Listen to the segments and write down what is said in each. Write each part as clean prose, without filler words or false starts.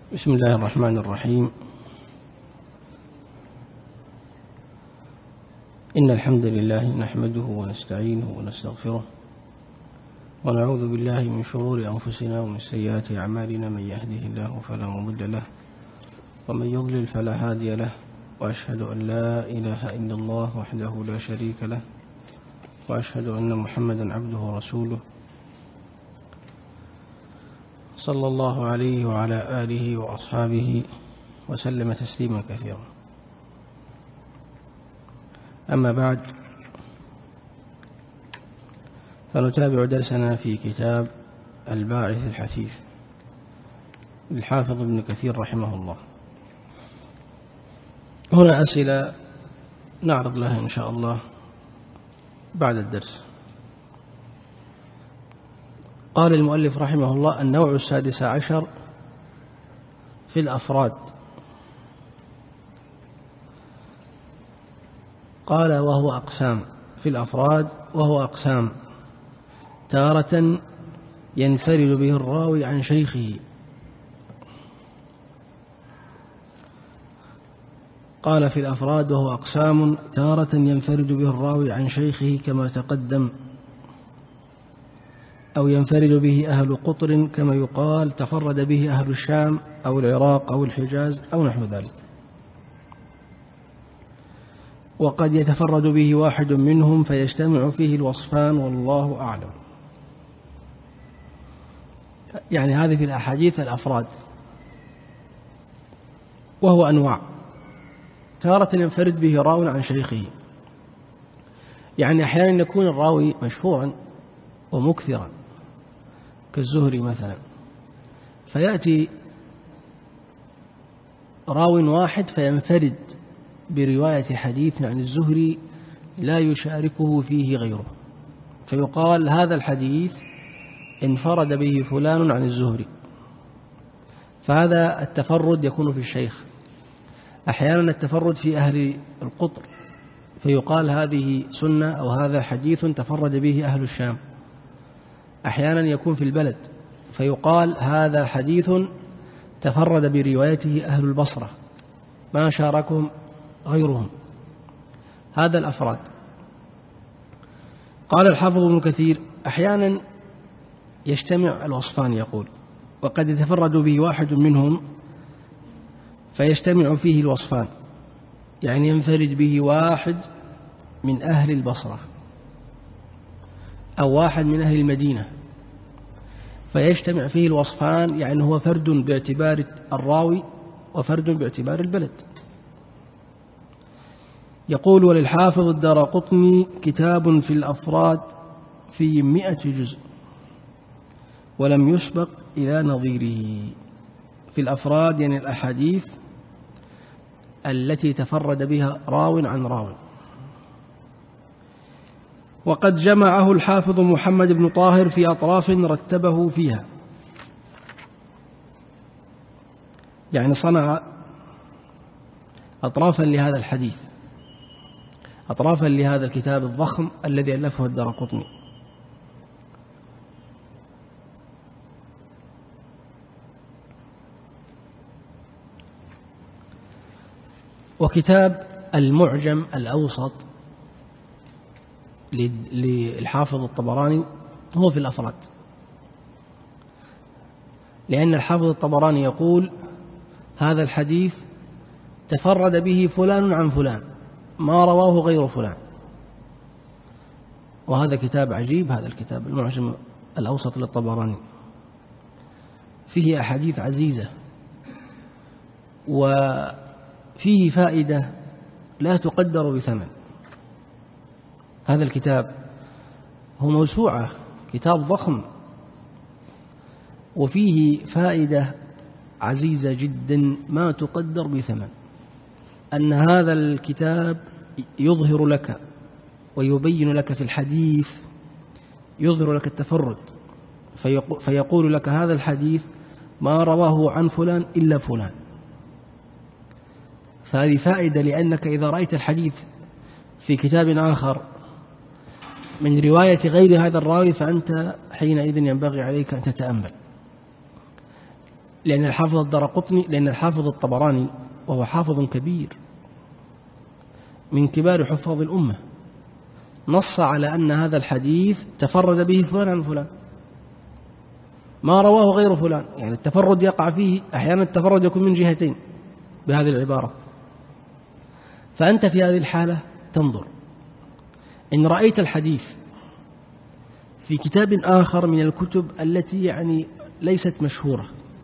بسم الله الرحمن الرحيم. إن الحمد لله نحمده ونستعينه ونستغفره ونعوذ بالله من شرور أنفسنا ومن سيئات أعمالنا، من يهده الله فلا مضل له ومن يضلل فلا هادي له، وأشهد أن لا إله إلا الله وحده لا شريك له، وأشهد أن محمدا عبده ورسوله صلى الله عليه وعلى آله وأصحابه وسلم تسليما كثيرا. أما بعد، فنتابع درسنا في كتاب الباعث الحثيث للحافظ ابن كثير رحمه الله. هنا أسئلة نعرض لها إن شاء الله بعد الدرس. قال المؤلف رحمه الله: النوع 16 في الأفراد. قال: وهو أقسام. في الأفراد وهو أقسام: تارة ينفرد به الراوي عن شيخه. قال: في الأفراد وهو أقسام: تارة ينفرد به الراوي عن شيخه كما تقدم، أو ينفرد به أهل قطر كما يقال تفرد به أهل الشام أو العراق أو الحجاز أو نحو ذلك. وقد يتفرد به واحد منهم فيجتمع فيه الوصفان، والله أعلم. يعني هذه في الأحاديث الأفراد، وهو أنواع: تارة ينفرد به راو عن شيخه، يعني أحيانا يكون الراوي مشهورا ومكثرا كالزهري مثلا، فيأتي راو واحد فينفرد برواية حديث عن الزهري لا يشاركه فيه غيره، فيقال هذا الحديث انفرد به فلان عن الزهري. فهذا التفرد يكون في الشيخ. أحيانا التفرد في أهل القطر، فيقال هذه سنة أو هذا حديث تفرد به أهل الشام. أحيانا يكون في البلد، فيقال هذا حديث تفرد بروايته أهل البصرة ما شاركهم غيرهم. هذا الأفراد. قال الحافظ ابن كثير: أحيانا يجتمع الوصفان، يقول: وقد يتفرد به واحد منهم فيجتمع فيه الوصفان، يعني ينفرد به واحد من أهل البصرة أو واحد من أهل المدينة، فيجتمع فيه الوصفان، يعني هو فرد باعتبار الراوي وفرد باعتبار البلد. يقول: وللحافظ الدارقطني كتاب في الأفراد في 100 جزء ولم يسبق إلى نظيره. في الأفراد يعني الأحاديث التي تفرد بها راو عن راو. وقد جمعه الحافظ محمد بن طاهر في أطراف رتبه فيها، يعني صنع أطرافا لهذا الحديث، أطرافا لهذا الكتاب الضخم الذي ألفه الدارقطني. وكتاب المعجم الأوسط للحافظ الطبراني هو في الأفراد، لأن الحافظ الطبراني يقول هذا الحديث تفرد به فلان عن فلان ما رواه غير فلان. وهذا كتاب عجيب، هذا الكتاب المعجم الأوسط للطبراني، فيه أحاديث عزيزة وفيه فائدة لا تقدر بثمن. هذا الكتاب هو موسوعة، كتاب ضخم، وفيه فائدة عزيزة جدا ما تقدر بثمن. أن هذا الكتاب يظهر لك ويبين لك في الحديث، يظهر لك التفرد، فيقول لك هذا الحديث ما رواه عن فلان إلا فلان. فهذه فائدة، لأنك إذا رأيت الحديث في كتاب آخر من رواية غير هذا الراوي فأنت حينئذ ينبغي عليك أن تتأمل، لأن الحافظ الطبراني وهو حافظ كبير من كبار حفاظ الأمة نص على أن هذا الحديث تفرد به فلان عن فلان ما رواه غير فلان. يعني التفرد يقع فيه أحيانا، التفرد يكون من جهتين بهذه العبارة. فأنت في هذه الحالة تنظر إن رأيت الحديث في كتاب آخر من الكتب التي يعني ليست مشهورة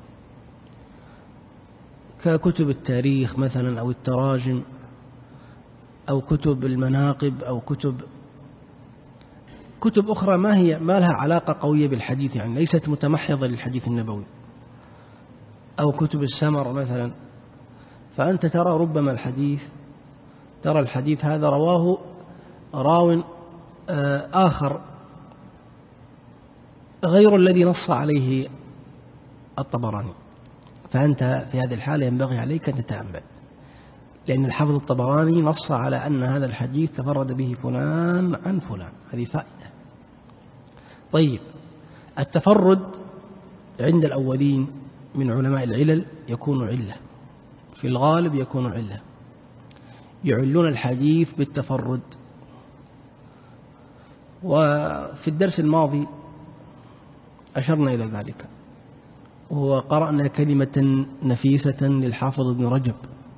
ككتب التاريخ مثلا أو التراجم أو كتب المناقب أو كتب أخرى ما لها علاقة قوية بالحديث، يعني ليست متمحضة للحديث النبوي، أو كتب السمر مثلا، فأنت ترى ربما الحديث هذا رواه راو آخر غير الذي نص عليه الطبراني. فأنت في هذه الحالة ينبغي عليك أن تتأمل، لأن الحافظ الطبراني نص على أن هذا الحديث تفرد به فلان عن فلان. هذه فائدة. طيب، التفرد عند الأولين من علماء العلل يكون علة، في الغالب يكون علة، يعلون الحديث بالتفرد. وفي الدرس الماضي أشرنا إلى ذلك، وقرأنا كلمة نفيسة للحافظ ابن رجب،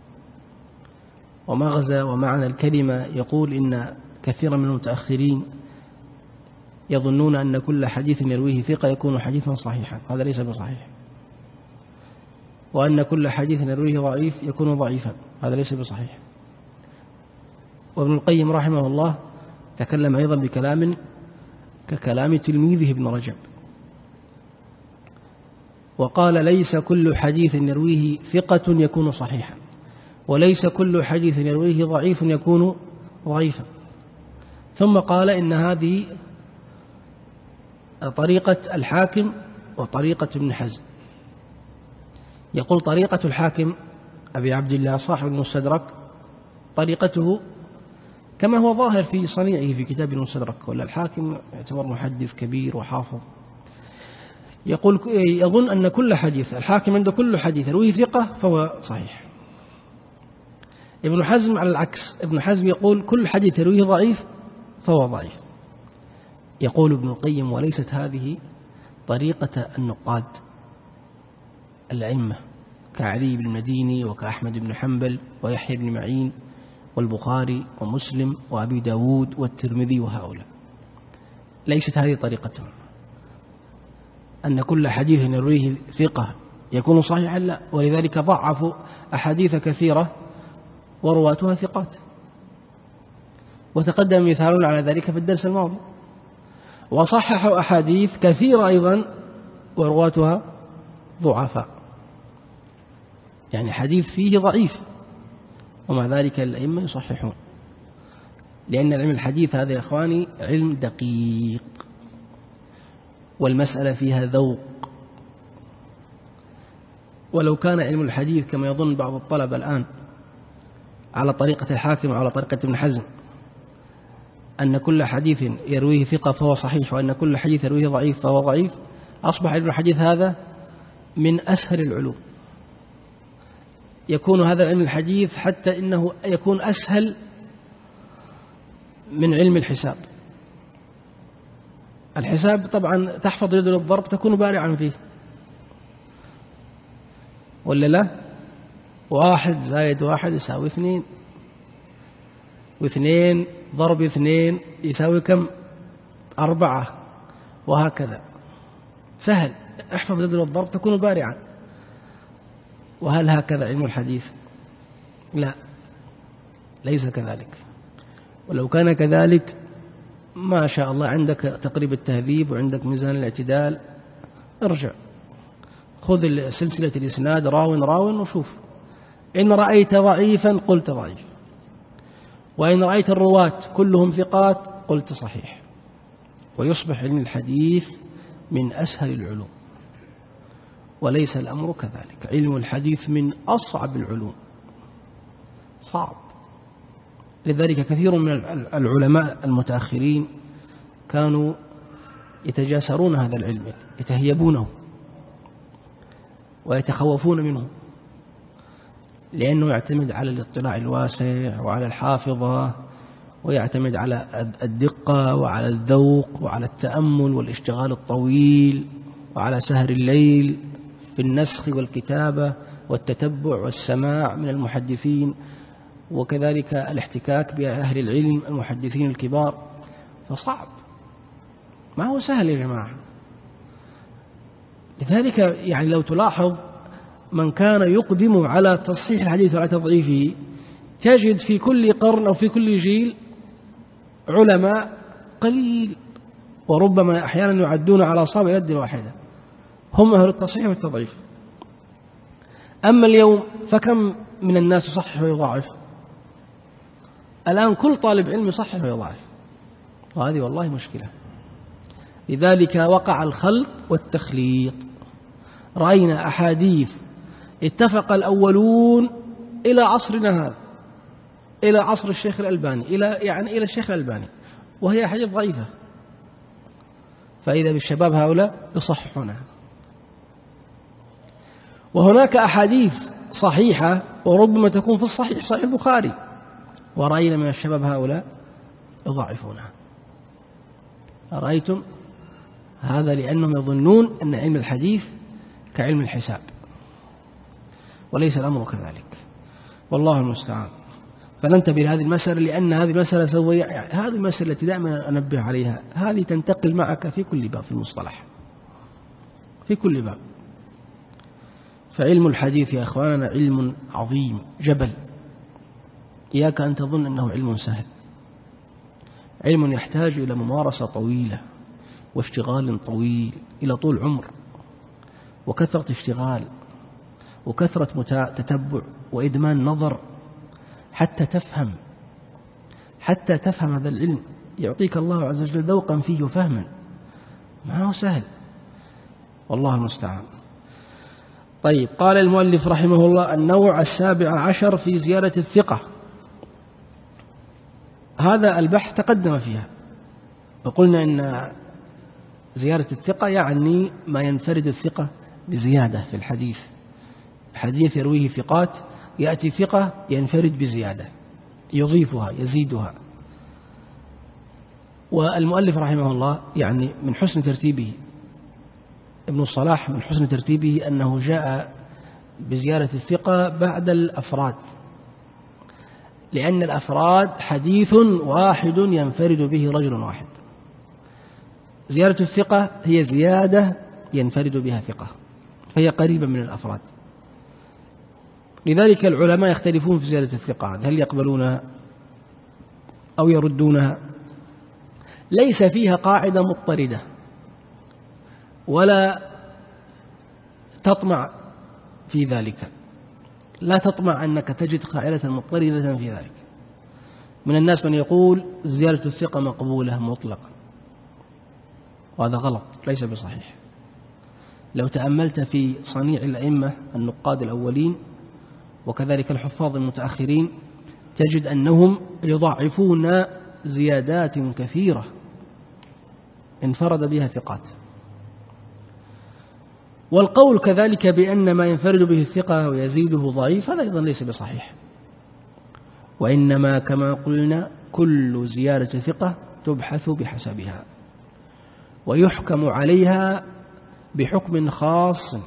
ومغزى ومعنى الكلمة يقول إن كثيرا من المتأخرين يظنون أن كل حديث يرويه ثقة يكون حديثا صحيحا، هذا ليس بصحيح، وأن كل حديث يرويه ضعيف يكون ضعيفا، هذا ليس بصحيح. وابن القيم رحمه الله تكلم أيضا بكلام ككلام تلميذه ابن رجب، وقال ليس كل حديث يرويه ثقة يكون صحيحا، وليس كل حديث يرويه ضعيف يكون ضعيفا. ثم قال إن هذه طريقة الحاكم وطريقة ابن حزم. يقول طريقة الحاكم أبي عبد الله صاحب المستدرك طريقته كما هو ظاهر في صنيعه في كتاب المستدرك، ولا الحاكم يعتبر محدث كبير وحافظ، يقول يظن أن كل حديث الحاكم عنده كل حديث يرويه ثقة فهو صحيح. ابن حزم على العكس، ابن حزم يقول كل حديث يرويه ضعيف فهو ضعيف. يقول ابن القيم وليست هذه طريقة النقاد الأئمة كعلي بن المديني وكأحمد بن حنبل ويحيى بن معين والبخاري ومسلم وأبي داود والترمذي وهؤلاء، ليست هذه طريقتهم أن كل حديث يرويه ثقة يكون صحيحا، لا، ولذلك ضعفوا أحاديث كثيرة ورواتها ثقات، وتقدم مثال على ذلك في الدرس الماضي. وصححوا أحاديث كثيرة أيضا ورواتها ضعفاء، يعني حديث فيه ضعيف ومع ذلك الأئمة يصححون، لأن علم الحديث هذا يا إخواني علم دقيق، والمسألة فيها ذوق. ولو كان علم الحديث كما يظن بعض الطلبة الآن على طريقة الحاكم وعلى طريقة ابن حزم أن كل حديث يرويه ثقة فهو صحيح وأن كل حديث يرويه ضعيف فهو ضعيف، أصبح علم الحديث هذا من أسهل العلوم. يكون هذا علم الحديث حتى إنه يكون أسهل من علم الحساب. الحساب طبعا تحفظ جدول الضرب تكون بارعا فيه، ولا لا؟ 1 زائد 1 يساوي 2، و2 ضرب 2 يساوي كم؟ 4، وهكذا سهل. احفظ جدول الضرب تكون بارعا. وهل هكذا علم الحديث؟ لا، ليس كذلك. ولو كان كذلك ما شاء الله عندك تقريب التهذيب وعندك ميزان الاعتدال، ارجع خذ سلسلة الإسناد راو وشوف، إن رأيت ضعيفا قلت ضعيف، وإن رأيت الرواة كلهم ثقات قلت صحيح. ويصبح علم الحديث من أسهل العلوم، وليس الأمر كذلك. علم الحديث من أصعب العلوم، صعب. لذلك كثير من العلماء المتأخرين كانوا يتجاسرون هذا العلم، يتهيبونه. ويتخوفون منه، لأنه يعتمد على الاطلاع الواسع وعلى الحافظة، ويعتمد على الدقة وعلى الذوق وعلى التأمل والاشتغال الطويل وعلى سهر الليل في النسخ والكتابة والتتبع والسماع من المحدثين، وكذلك الاحتكاك بأهل العلم المحدثين الكبار. فصعب، ما هو سهل يا جماعة. لذلك يعني لو تلاحظ من كان يقدم على تصحيح الحديث وعلى تضعيفه، تجد في كل قرن أو في كل جيل علماء قليل، وربما أحيانا يعدون على أصابع اليد الواحدة هم أهل التصحيح والتضعيف. أما اليوم فكم من الناس يصحح ويضاعف؟ الآن كل طالب علم يصحح ويضاعف، وهذه والله مشكلة. لذلك وقع الخلط والتخليط. رأينا أحاديث اتفق الأولون إلى عصرنا هذا، إلى عصر الشيخ الألباني، إلى الشيخ الألباني، وهي أحاديث ضعيفة، فإذا بالشباب هؤلاء يصححونها. وهناك أحاديث صحيحة وربما تكون في الصحيح، صحيح البخاري، ورأينا من الشباب هؤلاء يضعفونها. أرأيتم؟ هذا لأنهم يظنون أن علم الحديث كعلم الحساب، وليس الأمر كذلك، والله المستعان. فننتبه لهذه المسألة، لأن هذه المسألة هذه المسألة التي دائما أنبه عليها، هذه تنتقل معك في كل باب في المصطلح، في كل باب. فعلم الحديث يا أخواننا علم عظيم جبل، إياك أن تظن أنه علم سهل. علم يحتاج إلى ممارسة طويلة واشتغال طويل، إلى طول عمر وكثرة اشتغال وكثرة تتبع وإدمان نظر حتى تفهم هذا العلم. يعطيك الله عز وجل ذوقا فيه وفهما، ما هو سهل، والله المستعان. طيب، قال المؤلف رحمه الله: النوع 17 في زيادة الثقة. هذا البحث تقدم فيها، وقلنا إن زيادة الثقة يعني ما ينفرد الثقة بزيادة في الحديث. حديث يرويه ثقات، يأتي ثقة ينفرد بزيادة يضيفها يزيدها. والمؤلف رحمه الله يعني من حسن ترتيبه، ابن الصلاح من حسن ترتيبه أنه جاء بزيادة الثقة بعد الأفراد، لأن الأفراد حديث واحد ينفرد به رجل واحد. زيادة الثقة هي زيادة ينفرد بها ثقة، فهي قريبة من الأفراد. لذلك العلماء يختلفون في زيادة الثقة، هل يقبلونها أو يردونها. ليس فيها قاعدة مضطردة، ولا تطمع في ذلك، لا تطمع أنك تجد قاعدة مضطردة في ذلك. من الناس من يقول زيادة الثقة مقبولة مطلقا، وهذا غلط، ليس بصحيح. لو تأملت في صنيع الأئمة النقاد الأولين وكذلك الحفاظ المتأخرين، تجد أنهم يضعفون زيادات كثيرة انفرد بها ثقات. والقول كذلك بأن ما ينفرد به الثقة ويزيده ضعيف، هذا أيضا ليس بصحيح. وإنما كما قلنا كل زيادة ثقة تبحث بحسبها، ويحكم عليها بحكم خاص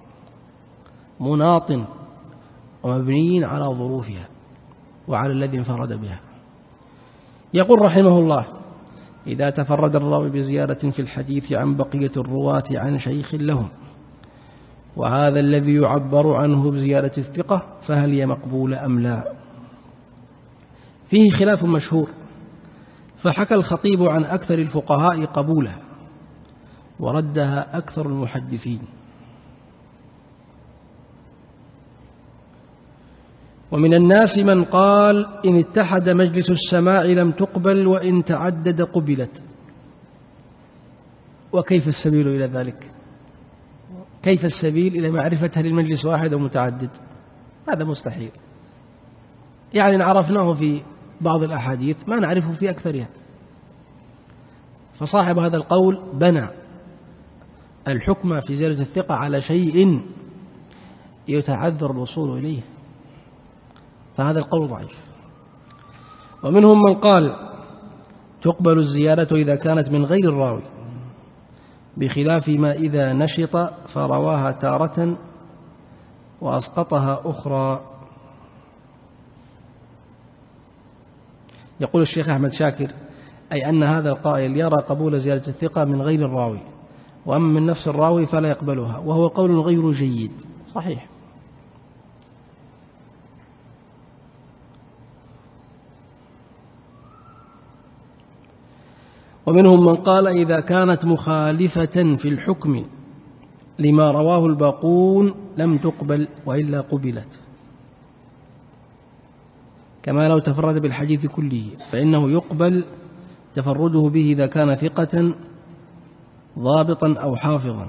مناط ومبني على ظروفها وعلى الذي انفرد بها. يقول رحمه الله: إذا تفرد الراوي بزيادة في الحديث عن بقية الرواة عن شيخ لهم، وهذا الذي يعبر عنه بزيادة الثقة، فهل هي مقبولة أم لا؟ فيه خلاف مشهور، فحكى الخطيب عن أكثر الفقهاء قبولها، وردها أكثر المحدثين. ومن الناس من قال إن اتحد مجلس السماع لم تقبل، وإن تعدد قبلت. وكيف السبيل إلى ذلك؟ كيف السبيل إلى معرفة هل المجلس واحد أو متعدد؟ هذا مستحيل. يعني عرفناه في بعض الأحاديث، ما نعرفه في أكثرها. فصاحب هذا القول بنى الحكم في زيادة الثقة على شيء يتعذر الوصول إليه، فهذا القول ضعيف. ومنهم من قال تقبل الزيادة إذا كانت من غير الراوي، بخلاف ما إذا نشط فرواها تارة وأسقطها أخرى. يقول الشيخ أحمد شاكر: أي أن هذا القائل يرى قبول زيادة الثقة من غير الراوي، وأما من نفس الراوي فلا يقبلها، وهو قول غير جيد. صحيح. ومنهم من قال إذا كانت مخالفة في الحكم لما رواه الباقون لم تقبل وإلا قبلت، كما لو تفرد بالحديث كله، فإنه يقبل تفرده به إذا كان ثقة ضابطا أو حافظا.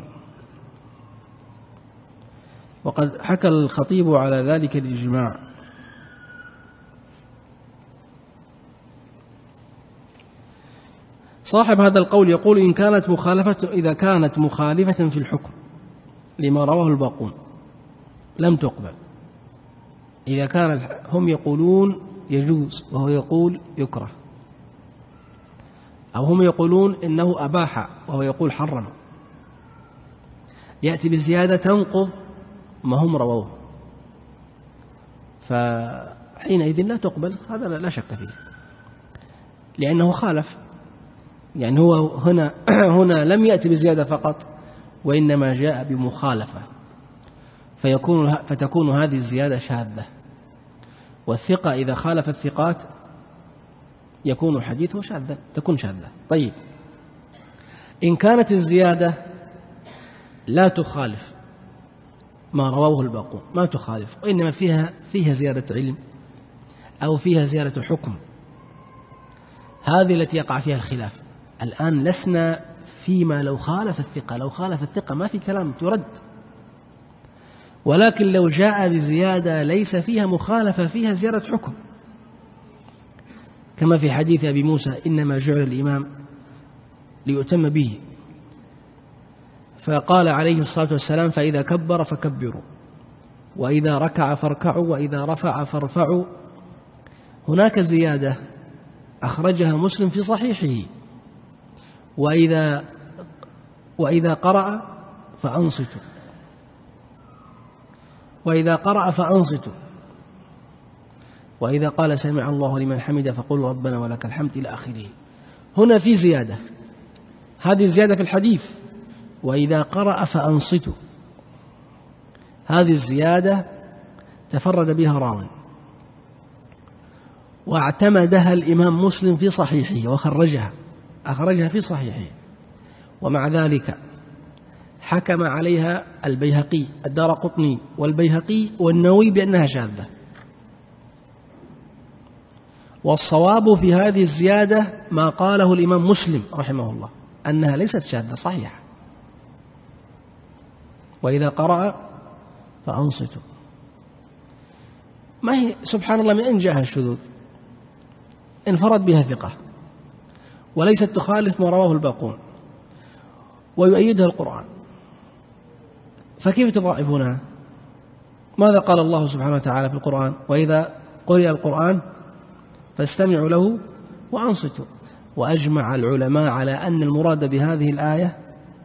وقد حكى الخطيب على ذلك الإجماع. صاحب هذا القول يقول إذا كانت مخالفة في الحكم لما رواه الباقون لم تقبل. إذا كان هم يقولون يجوز وهو يقول يكره، أو هم يقولون إنه أباح وهو يقول حرم، يأتي بزيادة تنقض ما هم رووه، فحينئذ لا تقبل. هذا لا شك فيه، لأنه خالف. يعني هو هنا لم يأتي بزيادة فقط، وإنما جاء بمخالفة، فتكون هذه الزيادة شاذة. والثقة إذا خالف الثقات يكون حديثه شاذا، تكون شاذة. طيب، إن كانت الزيادة لا تخالف ما رواه الباقون، ما تخالف، وإنما فيها زيادة علم أو فيها زيادة حكم، هذه التي يقع فيها الخلاف. الآن لسنا فيما لو خالف الثقة ما في كلام ترد، ولكن لو جاء بزيادة ليس فيها مخالفة، فيها زيادة حكم، كما في حديث أبي موسى: إنما جعل الإمام ليؤتم به، فقال عليه الصلاة والسلام: فإذا كبر فكبروا، وإذا ركع فاركعوا، وإذا رفع فارفعوا. هناك زيادة أخرجها مسلم في صحيحه: وإذا قرأ فأنصتوا، وإذا قرأ فأنصتوا، وإذا قال سمع الله لمن حمده فقولوا ربنا ولك الحمد، إلى آخره. هنا في زيادة، هذه الزيادة في الحديث: وإذا قرأ فأنصتوا. هذه الزيادة تفرد بها راوي، واعتمدها الإمام مسلم في صحيحه أخرجها في صحيحه، ومع ذلك حكم عليها البيهقي، الدارقطني والبيهقي والنووي بأنها شاذة. والصواب في هذه الزيادة ما قاله الإمام مسلم رحمه الله، أنها ليست شاذة، صحيحة. وإذا قرأ فأنصتوا. ما هي سبحان الله من أين جاءها الشذوذ؟ انفرد بها ثقة، وليست تخالف ما رواه الباقون، ويؤيدها القرآن، فكيف تضاعفونها؟ ماذا قال الله سبحانه وتعالى في القرآن؟ وإذا قرئ القرآن فاستمعوا له وأنصتوا. وأجمع العلماء على أن المراد بهذه الآية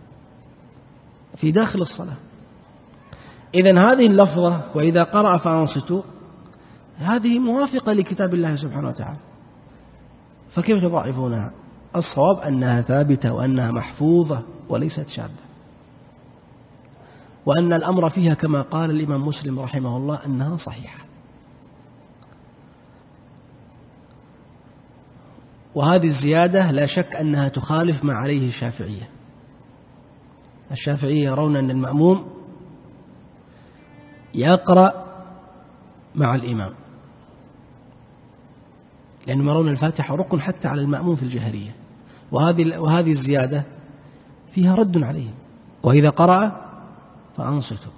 في داخل الصلاة. إذن هذه اللفظة وإذا قرأ فأنصتوا هذه موافقة لكتاب الله سبحانه وتعالى، فكيف تضاعفونها؟ الصواب أنها ثابتة وأنها محفوظة وليست شاذة، وأن الأمر فيها كما قال الإمام مسلم رحمه الله أنها صحيحة. وهذه الزيادة لا شك أنها تخالف ما عليه الشافعية. الشافعية يرون أن المأموم يقرأ مع الإمام، لأنهم يرون الفاتحة ركن حتى على المأموم في الجهرية، وهذه الزيادة فيها رد عليهم. وإذا قرأ فأنصتوا.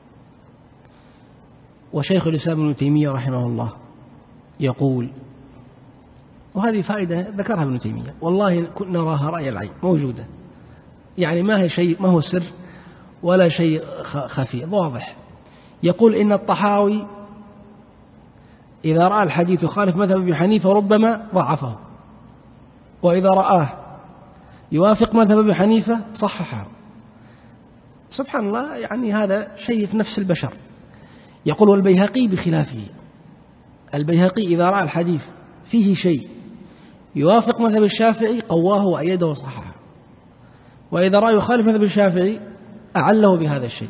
وشيخ الإسلام ابن تيمية رحمه الله يقول، وهذه فائدة ذكرها ابن تيمية والله كنا نراها رأي العين موجودة، يعني ما هو سر ولا شيء خفي، واضح. يقول إن الطحاوي إذا رأى الحديث يخالف مذهب أبي حنيفة ربما ضعفه، وإذا رآه يوافق مذهب أبي حنيفة صححه. سبحان الله، يعني هذا شيء في نفس البشر. يقول والبيهقي بخلافه، البيهقي إذا رأى الحديث فيه شيء يوافق مذهب الشافعي قواه وأيده وصححه، وإذا رأى يخالف مذهب الشافعي أعله بهذا الشيء.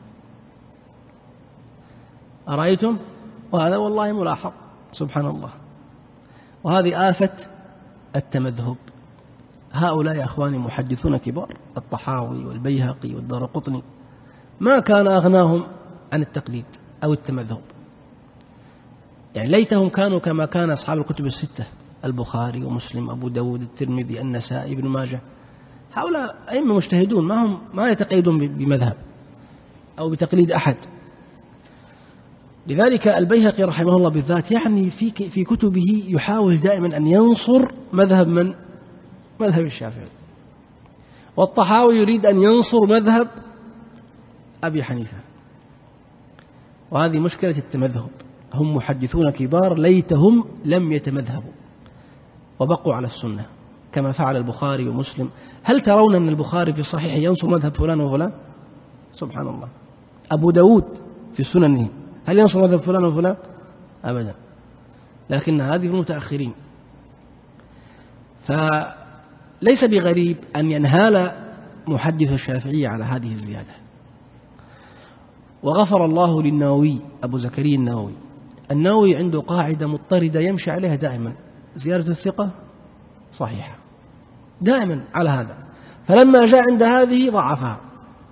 أرأيتم؟ وهذا والله ملاحظ، سبحان الله. وهذه آفة التمذهب. هؤلاء يا أخواني محدثون كبار، الطحاوي والبيهقي والدارقطني، ما كان أغناهم عن التقليد أو التمذهب. يعني ليتهم كانوا كما كان أصحاب الكتب الستة، البخاري ومسلم أبو داود الترمذي النسائي ابن ماجه. هؤلاء أئمة مجتهدون، ما يتقيدون بمذهب أو بتقليد أحد. لذلك البيهقي رحمه الله بالذات يعني في كتبه يحاول دائما أن ينصر مذهب من؟ مذهب الشافعي. والطحاوي يريد أن ينصر مذهب أبي حنيفة. وهذه مشكلة التمذهب. هم محدثون كبار ليتهم لم يتمذهبوا وبقوا على السنة كما فعل البخاري ومسلم. هل ترون أن البخاري في صحيح ينصر مذهب فلان وفلان؟ سبحان الله. أبو داود في سننه هل ينصر مذهب فلان وفلان؟ أبدا. لكن هذه المتأخرين. فليس بغريب أن ينهال محدث الشافعي على هذه الزيادة. وغفر الله للنووي، أبو زكريا النووي عنده قاعدة مضطردة يمشي عليها دائما: زيادة الثقة صحيحة، دائما على هذا. فلما جاء عند هذه ضعفها،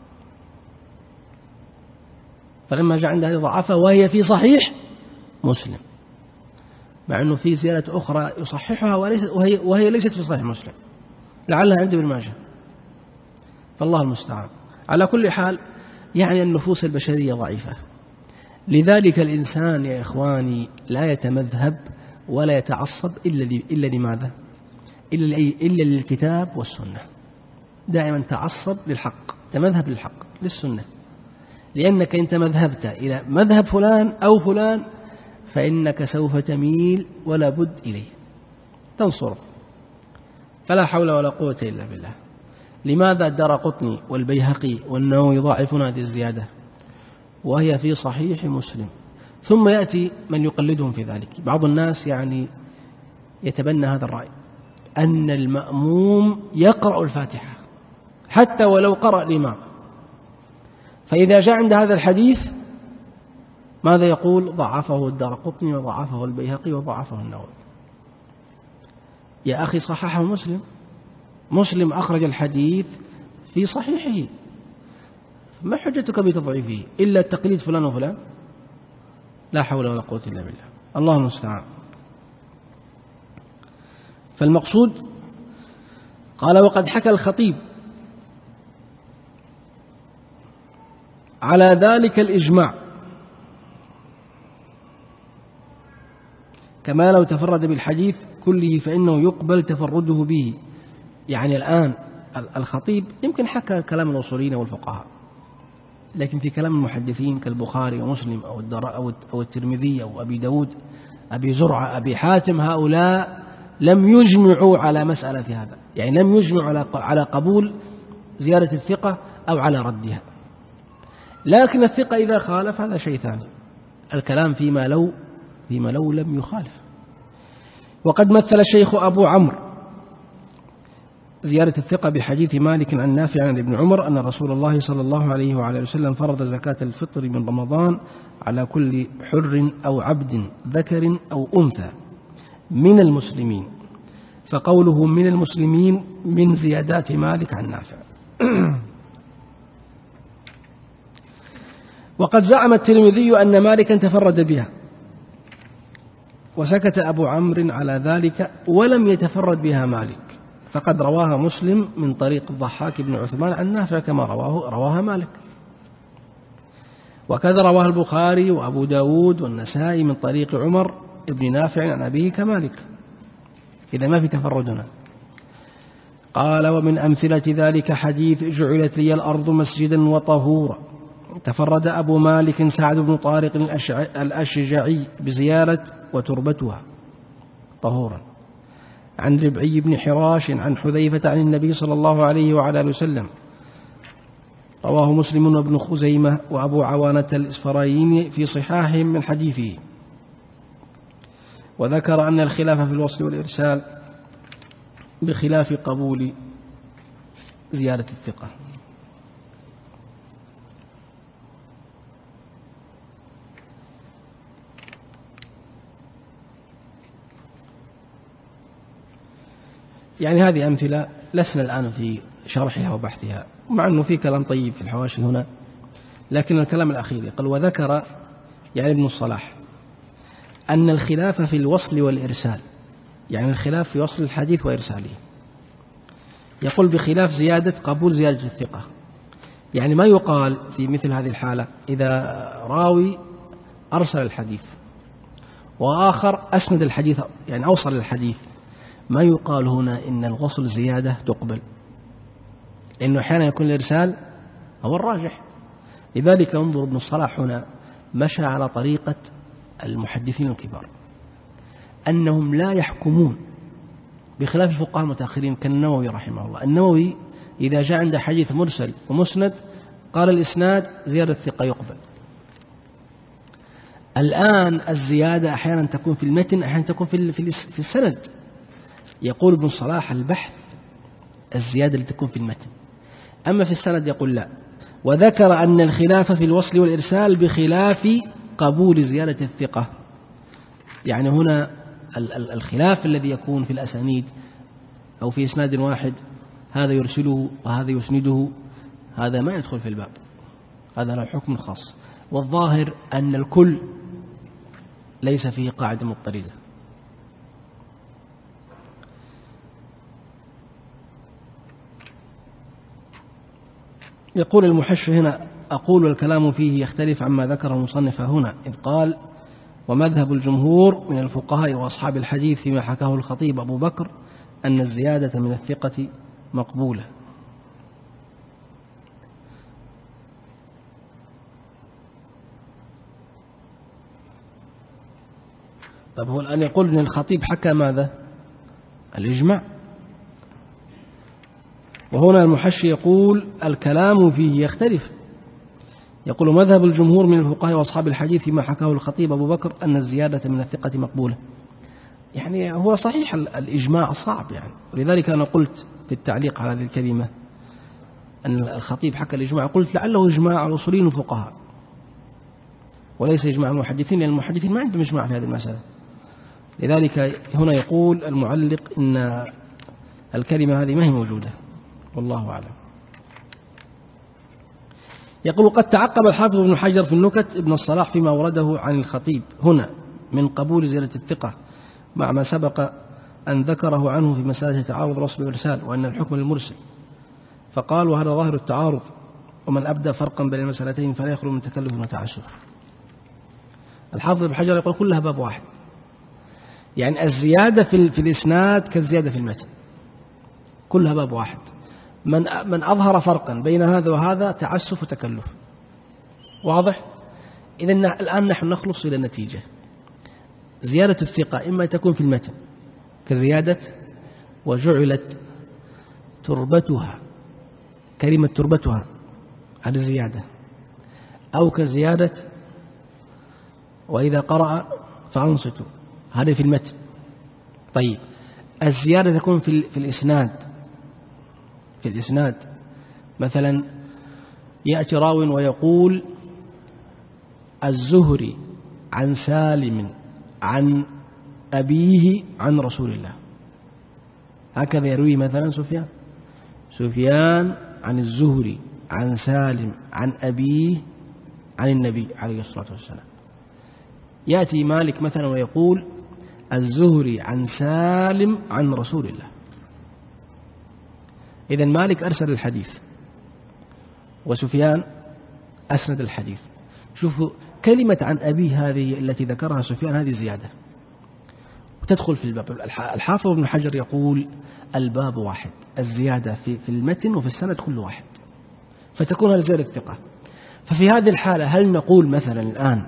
وهي في صحيح مسلم، مع أنه في زيادة أخرى يصححها وهي ليست في صحيح مسلم، لعلها عند ابن ماجه. فالله المستعان. على كل حال، يعني النفوس البشرية ضعيفة. لذلك الإنسان يا إخواني لا يتمذهب ولا يتعصب إلا لماذا؟ إلا للكتاب والسنة. دائما تعصب للحق، تمذهب للحق للسنة. لأنك إن تمذهبت إلى مذهب فلان أو فلان فإنك سوف تميل ولا بد إليه، تنصره. فلا حول ولا قوة إلا بالله. لماذا الدارقطني والبيهقي والنووي يضاعفون هذه الزيادة وهي في صحيح مسلم؟ ثم يأتي من يقلدهم في ذلك. بعض الناس يعني يتبنى هذا الرأي أن المأموم يقرأ الفاتحة حتى ولو قرأ الإمام. فإذا جاء عند هذا الحديث ماذا يقول؟ ضعفه الدارقطني وضعفه البيهقي وضعفه النووي. يا أخي صححه مسلم أخرج الحديث في صحيحه، ما حجتك بتضعيفه إلا التقليد فلان وفلان؟ لا حول ولا قوة إلا بالله. الله المستعان. فالمقصود قال: وقد حكى الخطيب على ذلك الإجماع، كما لو تفرد بالحديث كله فإنه يقبل تفرده به. يعني الآن الخطيب يمكن حكى كلام الأصوليين والفقهاء، لكن في كلام المحدثين كالبخاري ومسلم أو الترمذي أو أبي داود، أبي زرعة، أبي حاتم، هؤلاء لم يجمعوا على مسألة هذا. يعني لم يجمعوا على قبول زيارة الثقة أو على ردها. لكن الثقة إذا خالف هذا شيء ثاني، الكلام فيما لو لم يخالف. وقد مثل الشيخ أبو عمرو زيارة الثقة بحديث مالك عن نافع عن ابن عمر أن رسول الله صلى الله عليه وعلى وسلم فرض زكاة الفطر من رمضان على كل حر أو عبد ذكر أو أنثى من المسلمين، فقوله من المسلمين من زيادات مالك عن نافع. وقد زعم الترمذي أن مالكا تفرد بها، وسكت أبو عمرو على ذلك ولم يتفرد بها مالك، فقد رواها مسلم من طريق الضحاك بن عثمان عن نافع كما رواها مالك، وكذا رواها البخاري وأبو داود والنسائي من طريق عمر ابن نافع عن أبيه كمالك. إذا ما في تفردنا. قال: ومن أمثلة ذلك حديث جعلت لي الأرض مسجدا وطهورا، تفرد أبو مالك سعد بن طارق الأشجعي بزيارة وتربتها طهورا، عن ربعي بن حراش عن حذيفة عن النبي صلى الله عليه وعلى آله وسلم. رواه مسلم وابن خزيمة وأبو عوانة الإسفرايني في صحاحهم من حديثه. وذكر أن الخلاف في الوصل والإرسال بخلاف قبول زيادة الثقة. يعني هذه أمثلة لسنا الآن في شرحها وبحثها، مع أنه في كلام طيب في الحواشي هنا، لكن الكلام الأخير يقول: وذكر يعني ابن الصلاح أن الخلاف في الوصل والإرسال، يعني الخلاف في وصل الحديث وإرساله، يقول بخلاف زيادة قبول زيادة الثقة. يعني ما يقال في مثل هذه الحالة إذا راوي أرسل الحديث وآخر أسند الحديث، يعني أوصل الحديث، ما يقال هنا إن الوصل زيادة تقبل، لأنه أحيانا يكون الإرسال هو الراجح. لذلك انظر ابن الصلاح هنا مشى على طريقة المحدثين الكبار، أنهم لا يحكمون بخلاف الفقهاء المتأخرين كالنووي رحمه الله. النووي إذا جاء عند حديث مرسل ومسند قال الإسناد زيادة الثقة يقبل. الآن الزيادة أحيانا تكون في المتن، أحيانا تكون في السند. يقول ابن الصلاح البحث الزيادة اللي تكون في المتن، أما في السند يقول لا. وذكر أن الخلاف في الوصل والإرسال بخلاف قبول زيادة الثقة. يعني هنا الخلاف الذي يكون في الأسانيد أو في إسناد واحد، هذا يرسله وهذا يسنده، هذا ما يدخل في الباب، هذا له حكم خاص. والظاهر أن الكل ليس فيه قاعدة مضطردة. يقول المحشي هنا: أقول الكلام فيه يختلف عما ذكره المصنف هنا، إذ قال: ومذهب الجمهور من الفقهاء وأصحاب الحديث فيما حكاه الخطيب أبو بكر أن الزيادة من الثقة مقبولة. طب هو الآن يقول أن الخطيب حكى ماذا؟ الإجماع. وهنا المحشي يقول الكلام فيه يختلف، يقول: مذهب الجمهور من الفقهاء وأصحاب الحديث فيما حكاه الخطيب أبو بكر أن الزيادة من الثقة مقبولة. يعني هو صحيح الإجماع صعب يعني، ولذلك أنا قلت في التعليق على هذه الكلمة أن الخطيب حكى الإجماع، قلت لعله إجماع الأصوليين والفقهاء وليس إجماع المحدثين، لأن المحدثين ما عندهم إجماع في هذه المسألة. لذلك هنا يقول المعلق إن الكلمة هذه ما هي موجودة، والله أعلم. يقول: قد تعقب الحافظ ابن حجر في النكت ابن الصلاح فيما ورده عن الخطيب هنا من قبول زيادة الثقة، مع ما سبق أن ذكره عنه في مسألة تعارض الوصل والإرسال وأن الحكم للمرسل، فقال: وهذا ظاهر التعارض، ومن أبدى فرقا بين المسألتين فلا يخلو من تكلف وتعسف. الحافظ ابن حجر يقول كلها باب واحد، يعني الزيادة في الإسناد كالزيادة في المتن، كلها باب واحد. من أظهر فرقا بين هذا وهذا تعسف وتكلف. واضح؟ إذن الآن نحن نخلص إلى النتيجة. زيادة الثقة إما تكون في المتن كزيادة وجعلت تربتها، كلمة تربتها على الزيادة، أو كزيادة وإذا قرأ فأنصتوا، هذا في المتن. طيب الزيادة تكون في الإسناد، في الإسناد مثلا يأتي راو ويقول: الزهري عن سالم عن أبيه عن رسول الله، هكذا يروي مثلا سفيان عن الزهري عن سالم عن أبيه عن النبي عليه الصلاة والسلام. يأتي مالك مثلا ويقول: الزهري عن سالم عن رسول الله. إذن مالك أرسل الحديث وسفيان أسند الحديث. شوفوا كلمة عن أبيه هذه التي ذكرها سفيان هذه زيادة وتدخل في الباب. الحافظ ابن حجر يقول الباب واحد، الزيادة في المتن وفي السند كل واحد، فتكون هذه زيادة الثقة. ففي هذه الحالة هل نقول مثلا الآن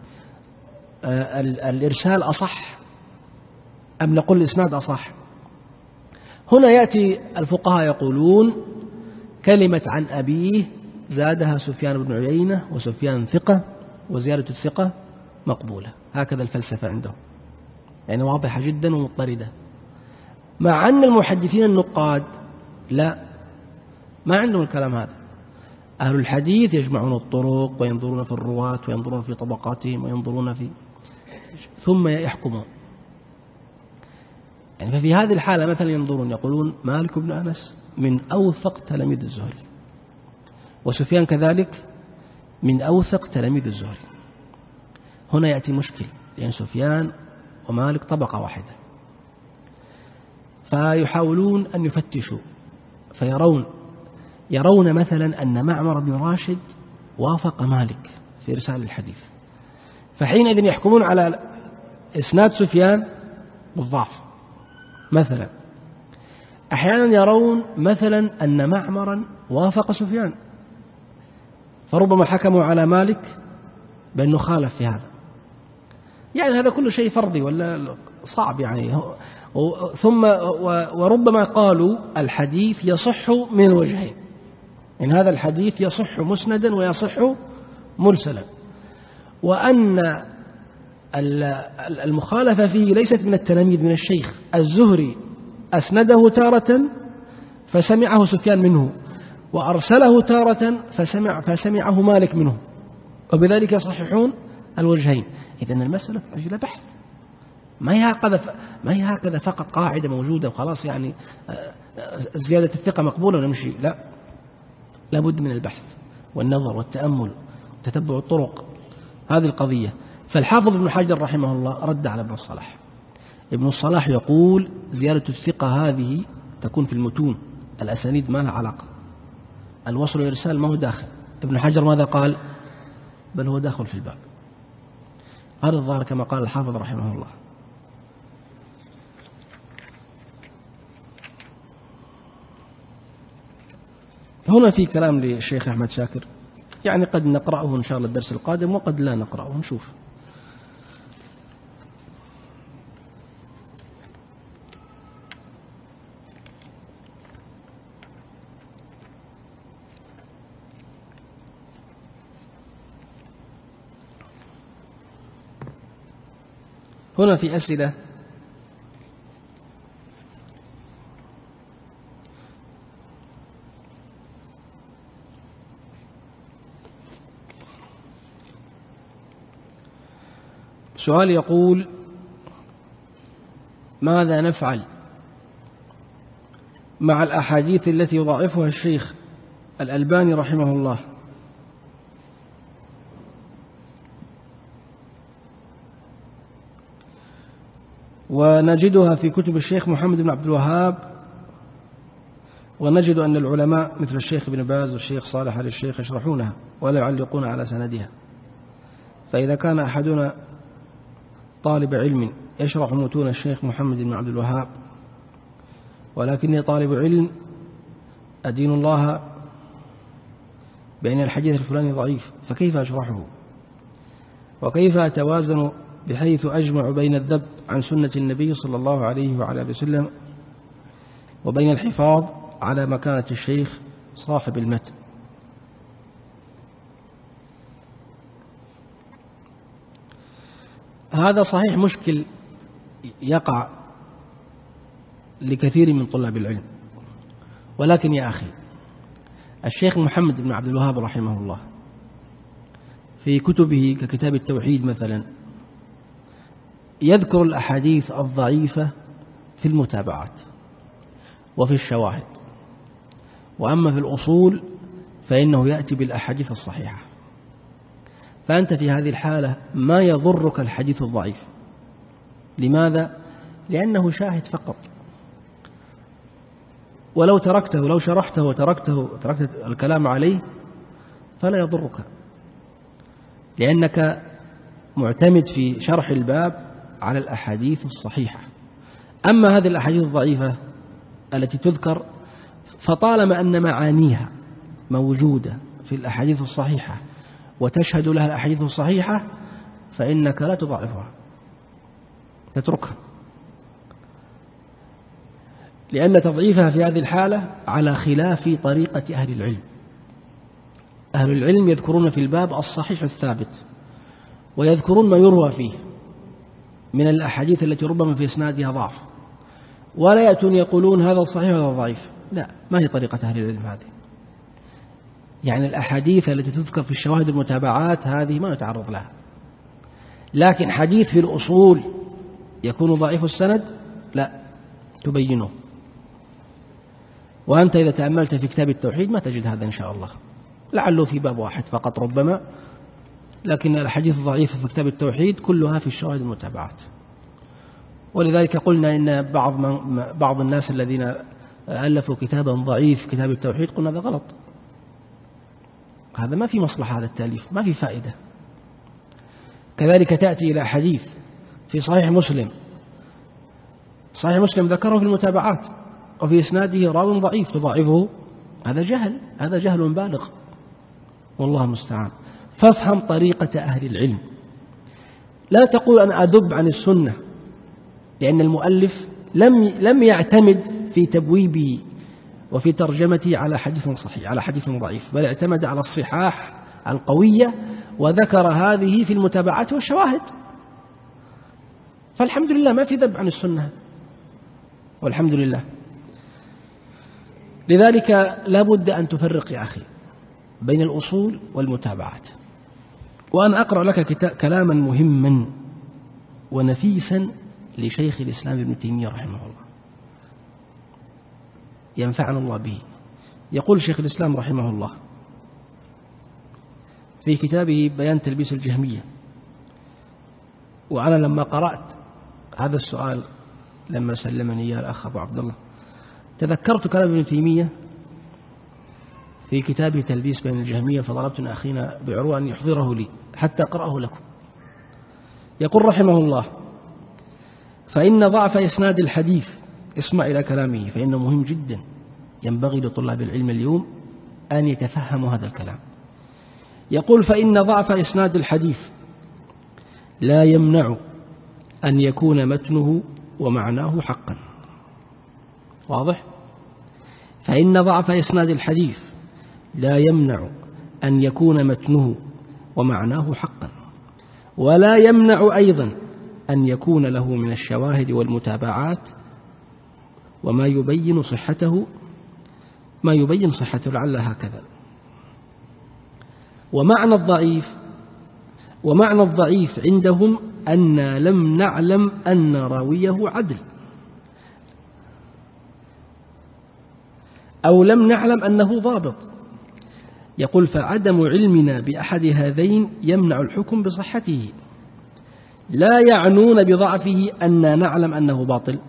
الإرسال أصح أم نقول الإسناد أصح؟ هنا يأتي الفقهاء يقولون كلمة عن أبيه زادها سفيان بن عيينة، وسفيان ثقة، وزيادة الثقة مقبولة. هكذا الفلسفة عندهم، يعني واضحة جدا ومضطردة. مع أن المحدثين النقاد لا، ما عندهم الكلام هذا. أهل الحديث يجمعون الطرق وينظرون في الرواة وينظرون في طبقاتهم وينظرون في ثم يحكمون. يعني ففي هذه الحالة مثلا ينظرون يقولون مالك بن أنس من أوثق تلاميذ الزهري، وسفيان كذلك من أوثق تلاميذ الزهري. هنا يأتي مشكل، لأن سفيان ومالك طبقة واحدة، فيحاولون أن يفتشوا يرون مثلا أن معمر بن راشد وافق مالك في إرسال الحديث، فحينئذ يحكمون على إسناد سفيان بالضعف مثلا. أحيانا يرون مثلا أن معمرا وافق سفيان، فربما حكموا على مالك بأنه خالف في هذا. يعني هذا كل شيء فرضي ولا صعب يعني. ثم وربما قالوا الحديث يصح من وجهين، إن هذا الحديث يصح مسندا ويصح مرسلا، وأن المخالفة فيه ليست من التلاميذ من الشيخ. الزهري أسنده تارة فسمعه سفيان منه، وأرسله تارة فسمعه مالك منه، وبذلك يصححون الوجهين. إذن المسألة أجل بحث، ما هي هكذا فقط قاعدة موجودة وخلاص يعني زيادة الثقة مقبولة ونمشي. لا، لابد من البحث والنظر والتأمل وتتبع الطرق، هذه القضية. فالحافظ ابن حجر رحمه الله رد على ابن الصلاح. ابن الصلاح يقول زيادة الثقة هذه تكون في المتون، الأسانيد ما لها علاقة، الوصل والإرسال ما هو داخل. ابن حجر ماذا قال؟ بل هو داخل في الباب. هذا الظاهر كما قال الحافظ رحمه الله. هنا في كلام للشيخ أحمد شاكر، يعني قد نقرأه إن شاء الله الدرس القادم وقد لا نقرأه، نشوف. هنا في أسئلة. سؤال يقول ماذا نفعل مع الأحاديث التي يضاعفها الشيخ الألباني رحمه الله ونجدها في كتب الشيخ محمد بن عبد الوهاب، ونجد أن العلماء مثل الشيخ ابن باز والشيخ صالح آل الشيخ يشرحونها ولا يعلقون على سندها؟ فإذا كان أحدنا طالب علم يشرح متون الشيخ محمد بن عبد الوهاب، ولكني طالب علم أدين الله بأن الحديث الفلاني ضعيف، فكيف أشرحه؟ وكيف أتوازن بحيث أجمع بين الذب عن سنة النبي صلى الله عليه وعلى آله وسلم وبين الحفاظ على مكانة الشيخ صاحب المتن؟ هذا صحيح مشكل يقع لكثير من طلاب العلم، ولكن يا أخي الشيخ محمد بن عبد الوهاب رحمه الله في كتبه ككتاب التوحيد مثلا يذكر الأحاديث الضعيفة في المتابعات وفي الشواهد، وأما في الأصول فإنه يأتي بالأحاديث الصحيحة. فأنت في هذه الحالة ما يضرك الحديث الضعيف. لماذا؟ لأنه شاهد فقط، ولو تركته، لو شرحته وتركت الكلام عليه فلا يضرك، لأنك معتمد في شرح الباب على الأحاديث الصحيحة. أما هذه الأحاديث الضعيفة التي تذكر فطالما أن معانيها موجودة في الأحاديث الصحيحة وتشهد لها الأحاديث الصحيحة فإنك لا تضعفها، تتركها، لأن تضعيفها في هذه الحالة على خلاف طريقة أهل العلم. أهل العلم يذكرون في الباب الصحيح الثابت، ويذكرون ما يروى فيه من الأحاديث التي ربما في إسنادها ضعف، ولا يأتون يقولون هذا صحيح وهذا ضعيف. لا، ما هي طريقة أهل العلم هذه. يعني الأحاديث التي تذكر في الشواهد المتابعات هذه ما نتعرض لها، لكن حديث في الأصول يكون ضعيف السند لا تبينه. وأنت إذا تأملت في كتاب التوحيد ما تجد هذا إن شاء الله، لعله في باب واحد فقط ربما، لكن الحديث الضعيفة في كتاب التوحيد كلها في الشواهد المتابعات. ولذلك قلنا إن بعض الناس الذين ألفوا كتابا ضعيف كتاب التوحيد قلنا هذا غلط، هذا ما في مصلحة، هذا التأليف ما في فائدة. كذلك تأتي إلى حديث في صحيح مسلم، صحيح مسلم ذكره في المتابعات وفي إسناده راو ضعيف تضاعفه، هذا جهل، هذا جهل بالغ والله المستعان. فافهم طريقة أهل العلم، لا تقول أنا أدب عن السنة، لأن المؤلف لم يعتمد في تبويبه وفي ترجمته على حديث صحيح على حديث ضعيف، بل اعتمد على الصحاح القوية وذكر هذه في المتابعات والشواهد. فالحمد لله ما في ذب عن السنة والحمد لله. لذلك لا بد أن تفرق يا أخي بين الأصول والمتابعات. وأنا أقرأ لك كلاما مهما ونفيسا لشيخ الإسلام ابن تيمية رحمه الله ينفعنا الله به. يقول شيخ الإسلام رحمه الله في كتابه بيان تلبيس الجهمية، وأنا لما قرأت هذا السؤال لما سلمني إياه الأخ أبو عبد الله تذكرت كلام ابن تيمية في كتابه تلبيس بين الجهمية، فطلبت من أخينا بعروة أن يحضره لي حتى أقرأه لكم. يقول رحمه الله: فإن ضعف إسناد الحديث، اسمع إلى كلامه فإنه مهم جدا، ينبغي لطلاب العلم اليوم أن يتفهموا هذا الكلام. يقول: فإن ضعف إسناد الحديث لا يمنع أن يكون متنه ومعناه حقا. واضح؟ فإن ضعف إسناد الحديث لا يمنع أن يكون متنه ومعناه حقا، ولا يمنع أيضا أن يكون له من الشواهد والمتابعات وما يبين صحته، لعل هكذا. ومعنى الضعيف عندهم أن لم نعلم أن راويه عدل، أو لم نعلم أنه ضابط. يقول: فعدم علمنا بأحد هذين يمنع الحكم بصحته، لا يعنون بضعفه أن نعلم أنه باطل.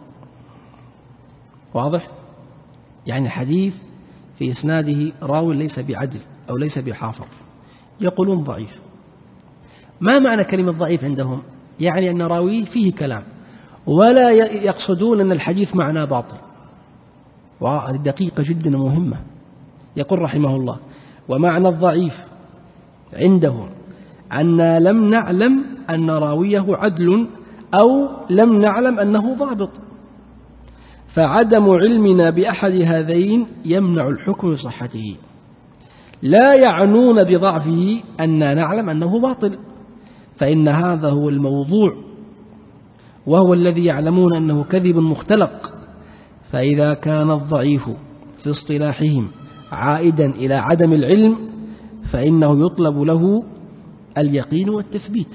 واضح؟ يعني حديث في إسناده راو ليس بعدل أو ليس بحافظ يقولون ضعيف. ما معنى كلمة ضعيف عندهم؟ يعني أن راويه فيه كلام، ولا يقصدون أن الحديث معناه باطل. وهذه دقيقة جدا مهمة. يقول رحمه الله: ومعنى الضعيف عندهم أن لم نعلم أن راويه عدل أو لم نعلم أنه ضابط، فعدم علمنا بأحد هذين يمنع الحكم بصحته، لا يعنون بضعفه أن نعلم أنه باطل، فإن هذا هو الموضوع، وهو الذي يعلمون أنه كذب مختلق. فإذا كان الضعيف في اصطلاحهم عائدا إلى عدم العلم فإنه يطلب له اليقين والتثبيت.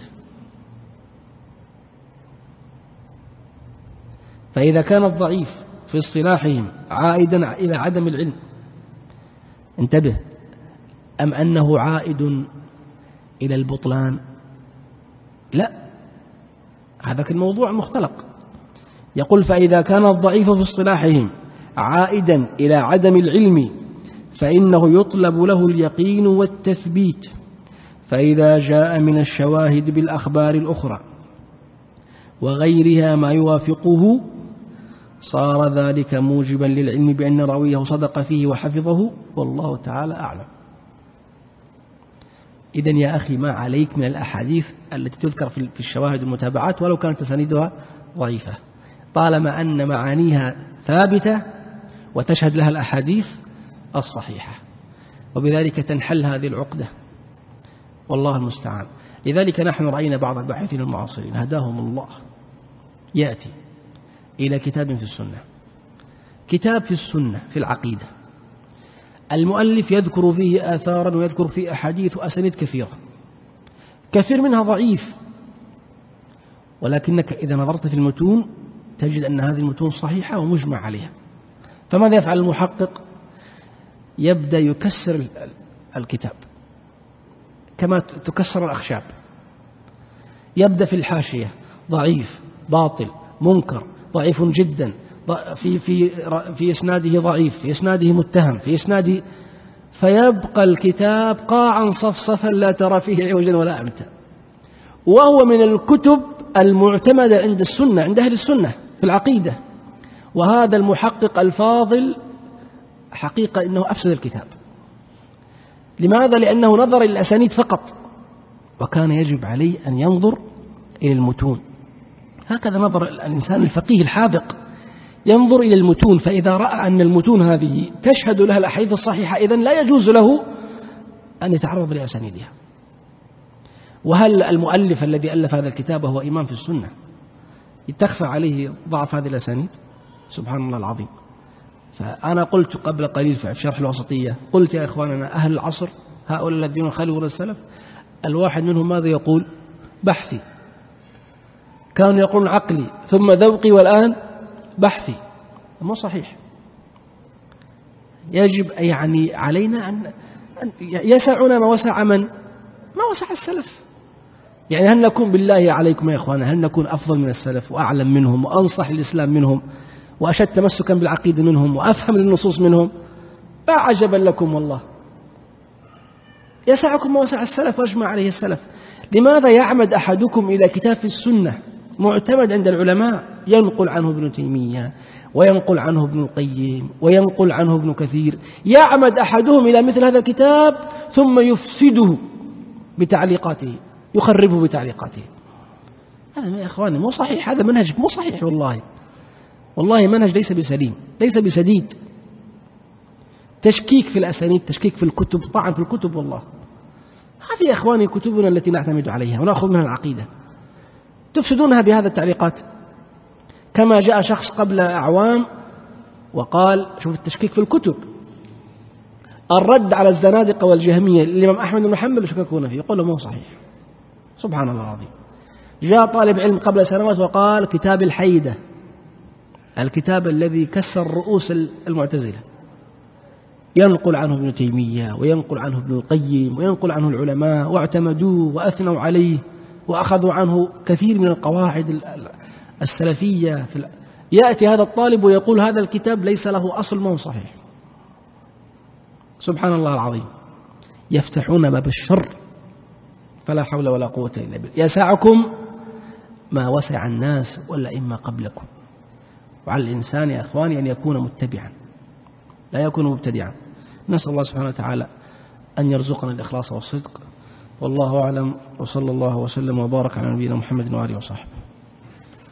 فإذا كان الضعيف في اصطلاحهم عائدا إلى عدم العلم، انتبه، أم أنه عائد إلى البطلان؟ لا، هذا الموضوع مختلق. يقول: فإذا كان الضعيف في اصطلاحهم عائدا إلى عدم العلم فإنه يطلب له اليقين والتثبيت، فإذا جاء من الشواهد بالأخبار الأخرى وغيرها ما يوافقه صار ذلك موجبا للعلم بأن راويه صدق فيه وحفظه، والله تعالى أعلم. إذن يا أخي ما عليك من الأحاديث التي تذكر في الشواهد المتابعات ولو كانت تسانيدها ضعيفة، طالما أن معانيها ثابتة وتشهد لها الأحاديث الصحيحة، وبذلك تنحل هذه العقدة، والله المستعان. لذلك نحن رأينا بعض الباحثين المعاصرين هداهم الله يأتي إلى كتاب في السنة، كتاب في السنة في العقيدة، المؤلف يذكر فيه آثارا ويذكر فيه أحاديث وأسانيد كثيرة، كثير منها ضعيف، ولكنك إذا نظرت في المتون تجد أن هذه المتون صحيحة ومجمع عليها. فماذا يفعل المحقق؟ يبدأ يكسر الكتاب كما تكسر الأخشاب، يبدأ في الحاشية ضعيف، باطل، منكر، ضعيف جدا، في إسناده ضعيف، في إسناده متهم، في إسناده، فيبقى الكتاب قاعا صفصفا لا ترى فيه عوجا ولا أمتا، وهو من الكتب المعتمدة عند السنة، عند أهل السنة في العقيدة. وهذا المحقق الفاضل حقيقة إنه أفسد الكتاب. لماذا؟ لأنه نظر إلى الأسانيد فقط، وكان يجب عليه أن ينظر إلى المتون. هكذا نظر الإنسان الفقيه الحاذق، ينظر إلى المتون، فإذا رأى أن المتون هذه تشهد لها الأحاديث الصحيحة إذن لا يجوز له أن يتعرض لأسانيدها. وهل المؤلف الذي ألف هذا الكتاب هو إمام في السنة تخفى عليه ضعف هذه الأسانيد؟ سبحان الله العظيم. فأنا قلت قبل قليل في شرح الوسطية، قلت يا إخواننا أهل العصر هؤلاء الذين خلوا السلف، الواحد منهم ماذا يقول؟ بحثي. كانوا يقولون عقلي ثم ذوقي والآن بحثي. مو صحيح. يجب يعني علينا أن يسعنا ما وسع من؟ ما وسع السلف. يعني هل نكون بالله عليكم يا إخوانا، هل نكون أفضل من السلف وأعلم منهم وأنصح الإسلام منهم وأشد تمسكا بالعقيدة منهم وأفهم للنصوص منهم؟ لا عجبا لكم والله. يسعكم ما وسع السلف واجمع عليه السلف. لماذا يعمد أحدكم إلى كتاب في السنة معتمد عند العلماء ينقل عنه ابن تيمية وينقل عنه ابن القيم وينقل عنه ابن كثير، يعمد أحدهم إلى مثل هذا الكتاب ثم يفسده بتعليقاته، يخربه بتعليقاته؟ هذا يا إخواني مو صحيح، هذا منهج مو صحيح، والله منهج ليس بسليم، ليس بسديد. تشكيك في الأسانيد، تشكيك في الكتب، طعن في الكتب. والله هذه يا إخواني كتبنا التي نعتمد عليها ونأخذ منها العقيدة، تفسدونها بهذا التعليقات. كما جاء شخص قبل أعوام وقال، شوف التشكيك في الكتب، الرد على الزنادقة والجهمية الإمام أحمد بن حنبل يشككون فيه، يقول له مو صحيح. سبحان الله العظيم. جاء طالب علم قبل سنوات وقال كتاب الحيدة، الكتاب الذي كسر رؤوس المعتزلة، ينقل عنه ابن تيمية وينقل عنه ابن القيم وينقل عنه العلماء واعتمدوه وأثنوا عليه وأخذوا عنه كثير من القواعد السلفية. يأتي هذا الطالب ويقول هذا الكتاب ليس له أصل، ما هو صحيح. سبحان الله العظيم. يفتحون باب الشر، فلا حول ولا قوة إلا بالله. يسعكم ما وسع الناس والأئمة قبلكم، وعلى الإنسان يا أخواني أن يكون متبعا لا يكون مبتدعا. نسأل الله سبحانه وتعالى أن يرزقنا الإخلاص والصدق، والله أعلم، وصلى الله وسلم وبارك على نبينا محمد وآله وصحبه.